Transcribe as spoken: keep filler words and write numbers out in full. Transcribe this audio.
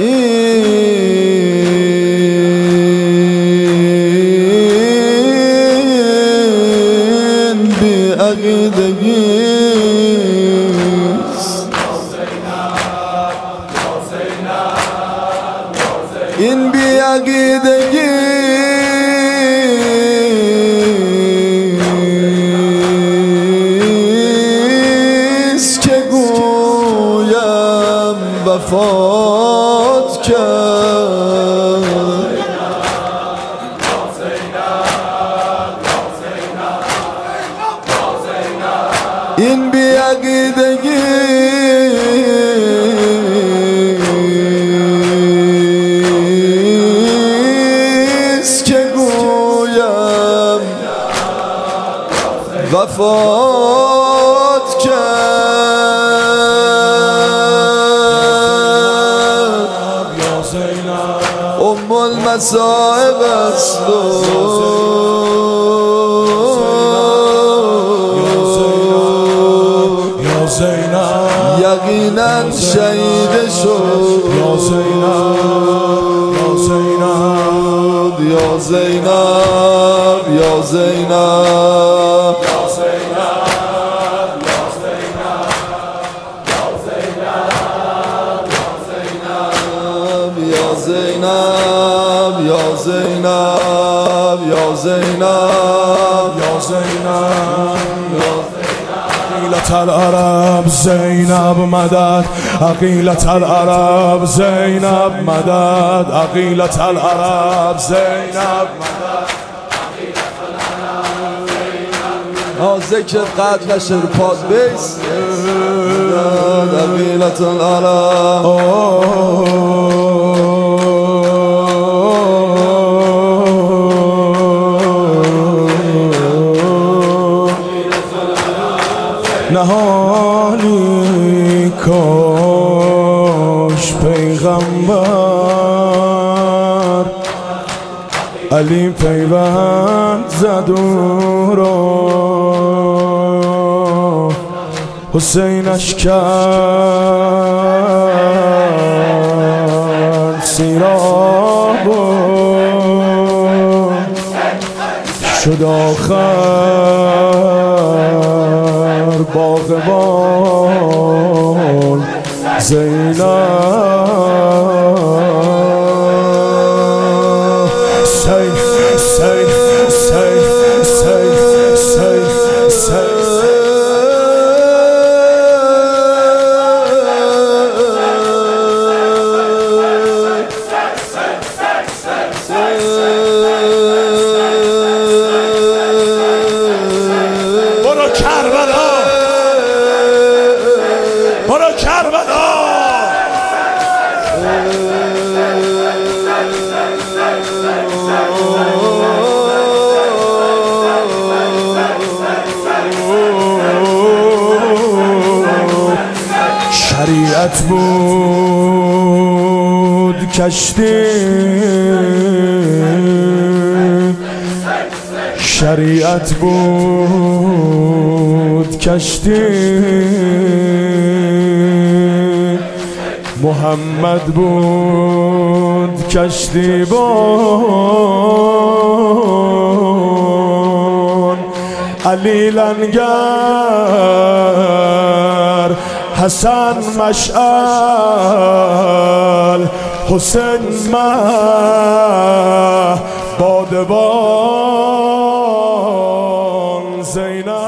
این بی عقیدگیست، این بی عقیدگیست که گویم وفات کرد. این بی عقیدگیست که گویم وفات کرد. ام المصائب است یقینا شهید شد. یا زینب یا زینب یا زینب یا زینب یا زینب یا زینب یا زینب یا زینب عقیلة العرب زینب مدد، عقیلة العرب زینب مدد، عقیلة العرب زینب مدد. آه ذکر قدر نشه رو پاد بیس. عقیلة العرب نهانی کاش پیغمبر علی پیوند زد او را، حسینش کرد سیراب شد آخر باغبان زینب. سیف سیف سیف سیف سیف سیف برو کربلا، برو کربلا. شریعت بود کشتی، شریعت بود کشتی، محمد بود کشتی بان، علی لنگر، حسن مشعل، حسین مه بادبان زینب.